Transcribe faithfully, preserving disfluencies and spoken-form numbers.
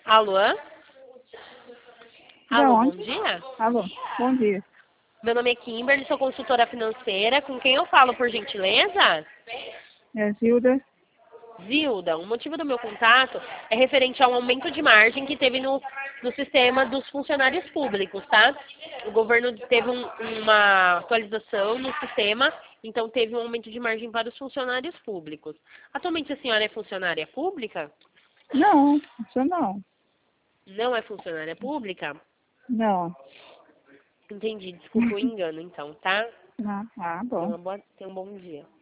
Alô? De Alô, bom onde? dia. Alô, bom dia. Meu nome é Kimberly, sou consultora financeira. Com quem eu falo, por gentileza? É Zilda. Zilda, o motivo do meu contato é referente ao aumento de margem que teve no, no sistema dos funcionários públicos, tá? O governo teve um- uma atualização no sistema, então teve um aumento de margem para os funcionários públicos. Atualmente a senhora é funcionária pública? Não, isso não. Não é funcionária pública? Não. Entendi, desculpa o engano então, tá? Ah, ah, Tenha bom. uma boa, tenha um bom dia.